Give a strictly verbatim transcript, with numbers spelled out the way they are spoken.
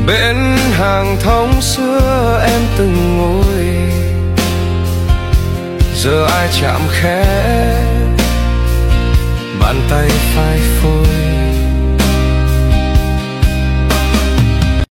bên hàng thông xưa em từng ngồi, giờ ai chạm khẽ bàn tay phai phôi.